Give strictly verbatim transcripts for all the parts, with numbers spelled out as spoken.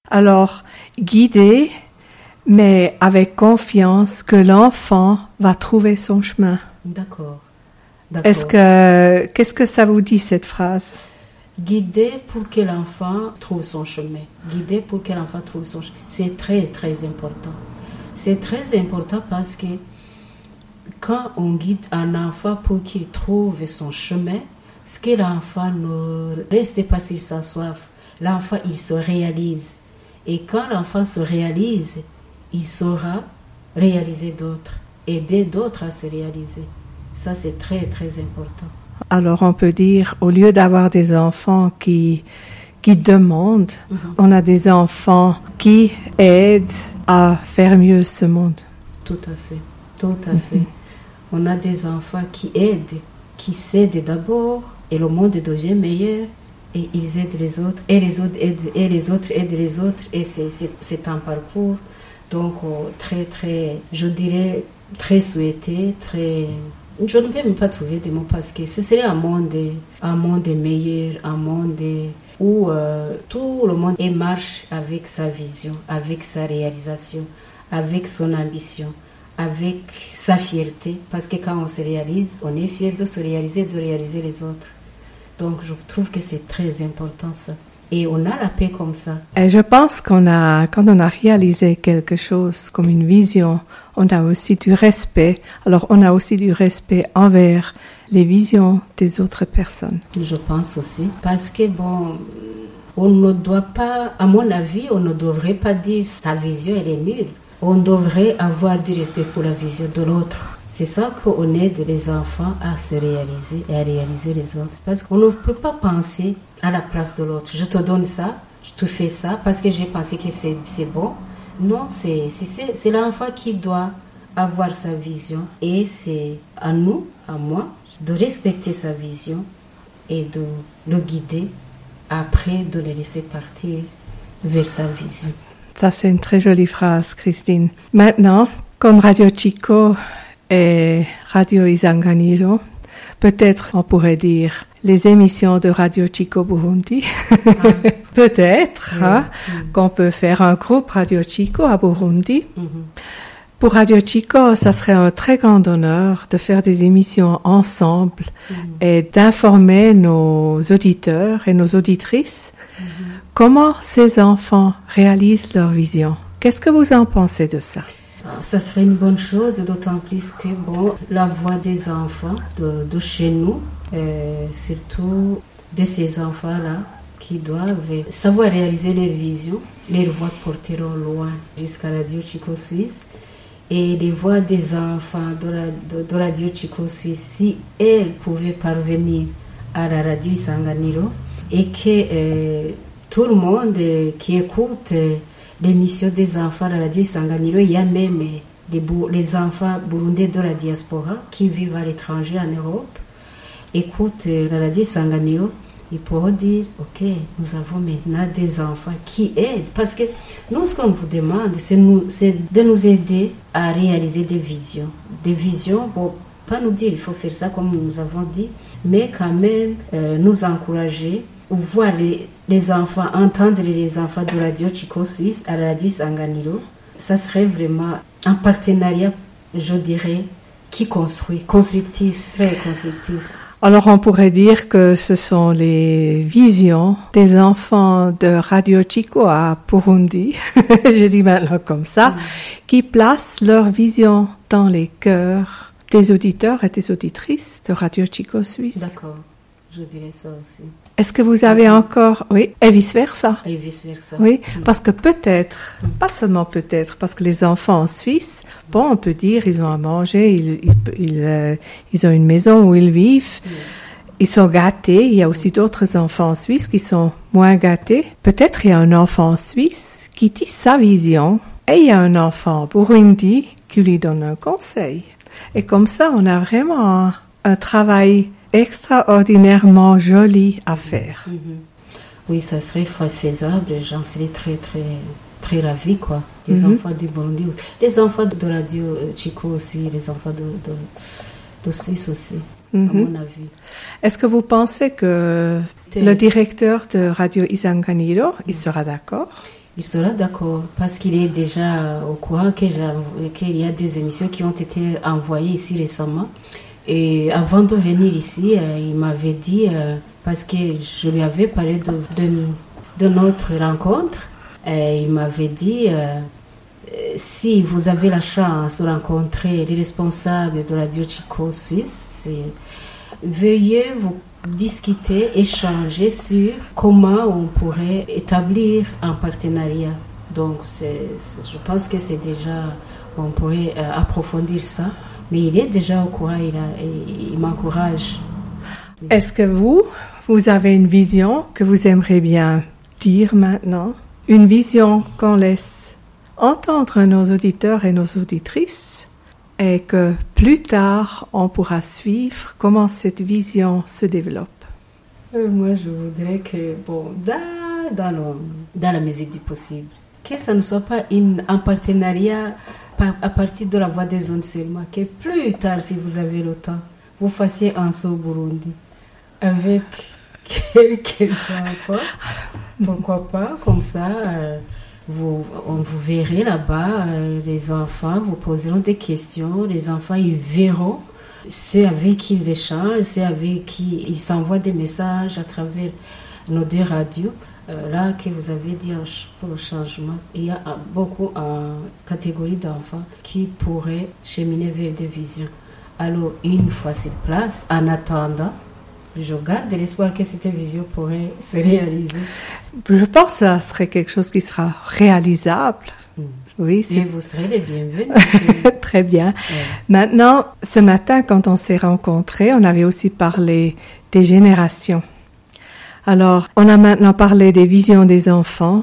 Alors, guider, mais avec confiance que l'enfant va trouver son chemin. D'accord. D'accord. Est-ce que, qu'est-ce que ça vous dit, cette phrase? Guider pour que l'enfant trouve son chemin. Guider pour que l'enfant trouve son chemin. C'est très, très important. C'est très important parce que quand on guide un enfant pour qu'il trouve son chemin, ce que l'enfant ne reste pas sur sa soif. L'enfant, il se réalise. Et quand l'enfant se réalise, il saura réaliser d'autres, aider d'autres à se réaliser. Ça, c'est très, très important. Alors, on peut dire, au lieu d'avoir des enfants qui, qui demandent, mm-hmm. on a des enfants qui aident à faire mieux ce monde. Tout à fait, tout à mm-hmm. fait. On a des enfants qui aident, qui s'aident d'abord, et le monde devient meilleur, et ils aident les autres, et les autres aident, et les autres aident les autres, et c'est, c'est, c'est un parcours, donc oh, très, très, je dirais, très souhaité, très... Je ne peux même pas trouver des mots parce que ce serait un monde, un monde meilleur, un monde où euh, tout le monde marche avec sa vision, avec sa réalisation, avec son ambition, avec sa fierté. Parce que quand on se réalise, on est fier de se réaliser, de réaliser les autres. Donc je trouve que c'est très important ça. Et on a la paix comme ça. Et je pense qu'on a, quand on a réalisé quelque chose comme une vision, on a aussi du respect. Alors, on a aussi du respect envers les visions des autres personnes. Je pense aussi. Parce que, bon, on ne doit pas, à mon avis, on ne devrait pas dire sa vision, elle est nulle. On devrait avoir du respect pour la vision de l'autre. C'est ça qu'on aide les enfants à se réaliser et à réaliser les autres. Parce qu'on ne peut pas penser à la place de l'autre. Je te donne ça, je te fais ça parce que j'ai pensé que c'est, c'est bon. Non, c'est, c'est, c'est, c'est l'enfant qui doit avoir sa vision. Et c'est à nous, à moi, de respecter sa vision et de le guider après de le laisser partir vers sa vision. Ça, c'est une très jolie phrase, Christine. Maintenant, comme Radio Chico et Radio Isanganiro, peut-être on pourrait dire les émissions de Radio Chico Burundi. Ah. Peut-être oui. hein, mm. qu'on peut faire un groupe Radio Chico à Burundi. Mm-hmm. Pour Radio Chico, ça serait un très grand honneur de faire des émissions ensemble mm. et d'informer nos auditeurs et nos auditrices mm-hmm. comment ces enfants réalisent leur vision. Qu'est-ce que vous en pensez de ça? Ça serait une bonne chose, d'autant plus que bon, la voix des enfants de, de chez nous, euh, surtout de ces enfants-là qui doivent savoir réaliser leurs visions, leurs voix porteront loin jusqu'à Radio Chico Suisse. Et les voix des enfants de, la, de, de Radio Chico Suisse, si elles pouvaient parvenir à la Radio Isanganiro et que euh, tout le monde euh, qui écoute euh, l'émission des enfants à la radio Isanganiro, il y a même les, les enfants burundais de la diaspora qui vivent à l'étranger en Europe, écoutent la radio Isanganiro, ils pourront dire, ok, nous avons maintenant des enfants qui aident. Parce que nous, ce qu'on vous demande, c'est, nous, c'est de nous aider à réaliser des visions. Des visions, bon, pas nous dire, il faut faire ça comme nous avons dit, mais quand même euh, nous encourager, voir les, les enfants, entendre les enfants de Radio Chico Suisse à la radio Isanganiro, ça serait vraiment un partenariat, je dirais, qui construit, constructif, très constructif. Alors on pourrait dire que ce sont les visions des enfants de Radio Chico à Burundi, je dis maintenant comme ça, mmh. qui placent leur vision dans les cœurs des auditeurs et des auditrices de Radio Chico Suisse. D'accord, je dirais ça aussi. Est-ce que vous avez encore... Oui, et vice-versa. Et vice-versa. Oui, mmh. parce que peut-être, mmh. pas seulement peut-être, parce que les enfants en Suisse, bon, on peut dire, ils ont à manger, ils, ils, ils, euh, ils ont une maison où ils vivent, mmh. ils sont gâtés. Il y a aussi mmh. d'autres enfants en Suisse qui sont moins gâtés. Peut-être il y a un enfant en Suisse qui dit sa vision, et il y a un enfant au Burundi qui lui donne un conseil. Et comme ça, on a vraiment un, un travail extraordinairement joli à faire. Mm-hmm. Oui, ça serait faisable, j'en serais très, très, très ravie, quoi. Les mm-hmm. enfants du Burundi, les enfants de Radio Chico aussi, les enfants de, de, de Suisse aussi, mm-hmm. à mon avis. Est-ce que vous pensez que T'es... le directeur de Radio Isanganiro, mm-hmm. il sera d'accord? il sera d'accord parce qu'il est déjà au courant que qu'il y a des émissions qui ont été envoyées ici récemment. Et avant de venir ici, euh, il m'avait dit, euh, parce que je lui avais parlé de, de, de notre rencontre, et il m'avait dit, euh, si vous avez la chance de rencontrer les responsables de Radio Chico Suisse, veuillez vous discuter, échanger sur comment on pourrait établir un partenariat. Donc, c'est, c'est, je pense que c'est déjà, on pourrait euh, approfondir ça. Mais il est déjà au courant, il, a, il, il m'encourage. Est-ce que vous, vous avez une vision que vous aimeriez bien dire maintenant? Une vision qu'on laisse entendre nos auditeurs et nos auditrices et que plus tard, on pourra suivre comment cette vision se développe? Euh, moi, je voudrais que, bon, dans, dans, le, dans la mesure du possible, que ça ne soit pas une, un partenariat à partir de la voix des ondes seulement, que plus tard, si vous avez le temps, vous fassiez un saut au Burundi avec quelques enfants, pourquoi pas, comme ça, euh, vous, on vous verrez là-bas, euh, les enfants vous poseront des questions, les enfants, ils verront ceux avec qui ils échangent, ceux avec qui ils s'envoient des messages à travers nos deux radios. Euh, là que vous avez dit pour le changement, il y a beaucoup en catégorie d'enfants qui pourraient cheminer vers des visions. Alors, une fois sur place, en attendant, je garde l'espoir que cette vision pourrait se réaliser. Je pense que ça serait quelque chose qui sera réalisable. Mmh. Oui, c'est... Et vous serez les bienvenus. Très bien. Ouais. Maintenant, ce matin, quand on s'est rencontrés, on avait aussi parlé des générations. Alors, on a maintenant parlé des visions des enfants,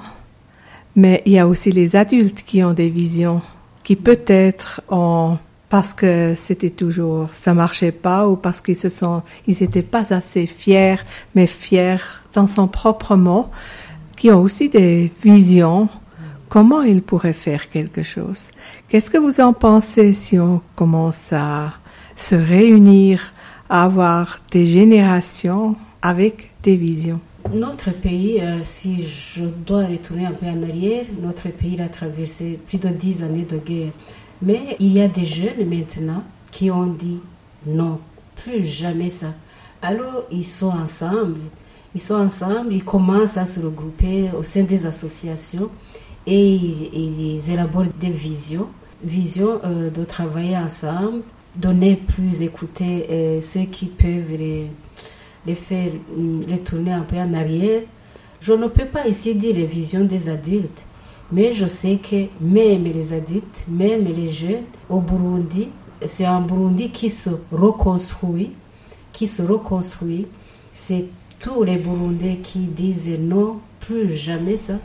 mais il y a aussi les adultes qui ont des visions, qui peut-être ont, parce que c'était toujours, ça marchait pas, ou parce qu'ils se sont, ils étaient pas assez fiers, mais fiers dans son propre mot, qui ont aussi des visions, comment ils pourraient faire quelque chose. Qu'est-ce que vous en pensez si on commence à se réunir, à avoir des générations avec des visions? Notre pays, euh, si je dois retourner un peu en arrière, notre pays a traversé plus de dix années de guerre. Mais il y a des jeunes maintenant qui ont dit non, plus jamais ça. Alors ils sont ensemble, ils sont ensemble, ils commencent à se regrouper au sein des associations et ils, ils élaborent des visions, visions euh, de travailler ensemble, donner plus, écouter euh, ceux qui peuvent les les faire les tourner un peu en arrière. Je ne peux pas ici dire les visions des adultes, mais je sais que même les adultes, même les jeunes, au Burundi, c'est un Burundi qui se reconstruit, qui se reconstruit. C'est tous les Burundais qui disent non, plus jamais ça.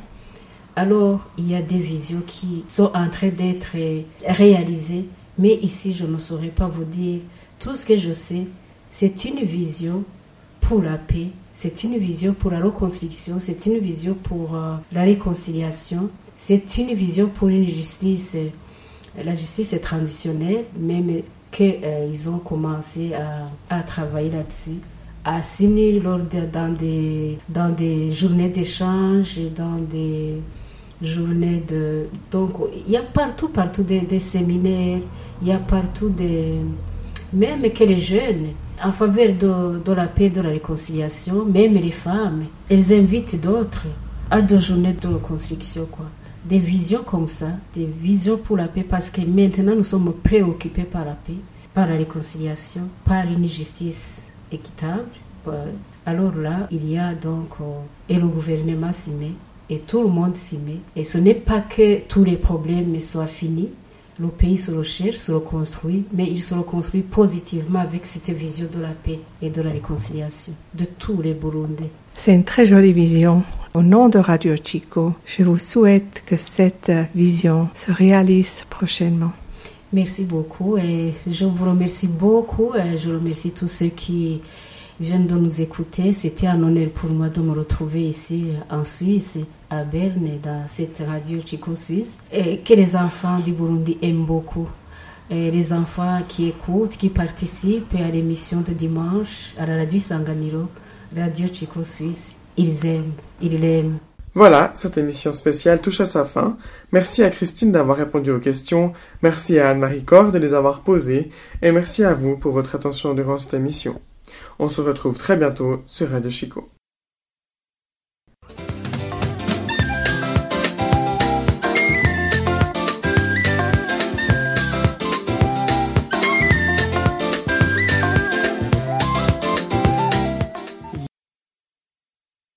Alors, il y a des visions qui sont en train d'être réalisées, mais ici, je ne saurais pas vous dire. Tout ce que je sais, c'est une vision pour la paix, c'est une vision pour la reconstruction, c'est une vision pour euh, la réconciliation, c'est une vision pour une justice. La justice est traditionnelle, même qu'ils euh, ont commencé à, à travailler là-dessus, à s'unir lors de, dans, des, dans des journées d'échange, dans des journées de... Donc, il y a partout, partout des, des séminaires, il y a partout des... Même que les jeunes, en faveur de, de la paix et de la réconciliation, même les femmes, elles invitent d'autres à des journées de reconstruction, quoi. Des visions comme ça, des visions pour la paix, parce que maintenant nous sommes préoccupés par la paix, par la réconciliation, par une justice équitable. Alors là, il y a donc, et le gouvernement s'y met, et tout le monde s'y met. Et ce n'est pas que tous les problèmes soient finis. Le pays se recherche, se reconstruit, mais il se reconstruit positivement avec cette vision de la paix et de la réconciliation de tous les Burundais. C'est une très jolie vision. Au nom de Radio Chico, je vous souhaite que cette vision se réalise prochainement. Merci beaucoup et je vous remercie beaucoup et je remercie tous ceux qui viennent de nous écouter. C'était un honneur pour moi de me retrouver ici en Suisse, à Berne, dans cette radio Chico Suisse, et que les enfants du Burundi aiment beaucoup. Et les enfants qui écoutent, qui participent à l'émission de dimanche à la radio Isanganiro, radio Chico Suisse, ils aiment, ils l'aiment. Voilà, cette émission spéciale touche à sa fin. Merci à Christine d'avoir répondu aux questions, merci à Anne-Marie Corr de les avoir posées, et merci à vous pour votre attention durant cette émission. On se retrouve très bientôt sur Radio Chico.